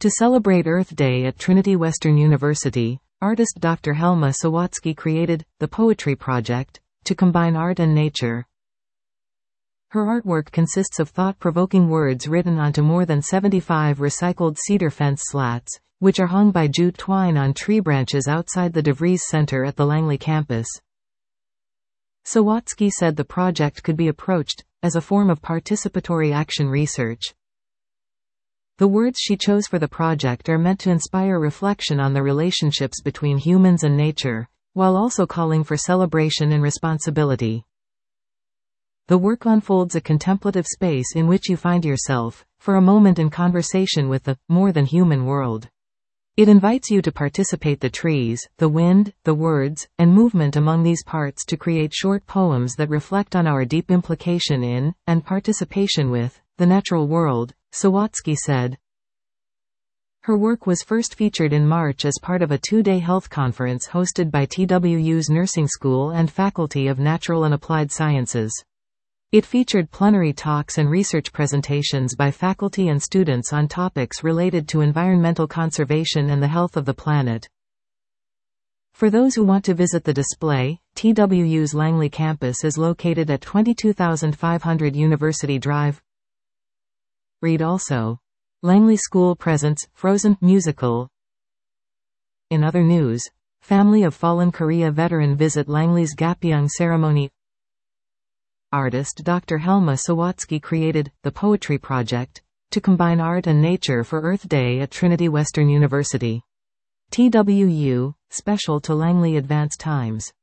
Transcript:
To celebrate Earth Day at Trinity Western University, artist Dr. Helma Sawatsky created the Poetry Project to combine art and nature. Her artwork consists of thought-provoking words written onto more than 75 recycled cedar fence slats, which are hung by jute twine on tree branches outside the DeVries Center at the Langley campus. Sawatsky said the project could be approached as a form of participatory action research. The words she chose for the project are meant to inspire reflection on the relationships between humans and nature, while also calling for celebration and responsibility. The work unfolds a contemplative space in which you find yourself, for a moment in conversation with the more-than-human world. It invites you to participate the trees, the wind, the words, and movement among these parts to create short poems that reflect on our deep implication in, and participation with, the natural world, Sawatsky said. Her work was first featured in March as part of a two-day health conference hosted by TWU's Nursing School and Faculty of Natural and Applied Sciences. It featured plenary talks and research presentations by faculty and students on topics related to environmental conservation and the health of the planet. For those who want to visit the display, TWU's Langley campus is located at 22,500 University Drive. Read also. Langley School presents Frozen musical. In other news, family of fallen Korea veteran visit Langley's Gapyeong ceremony. Artist Dr. Helma Sawatsky created the Poetry Project to combine art and nature for Earth Day at Trinity Western University. TWU, special to Langley Advanced Times.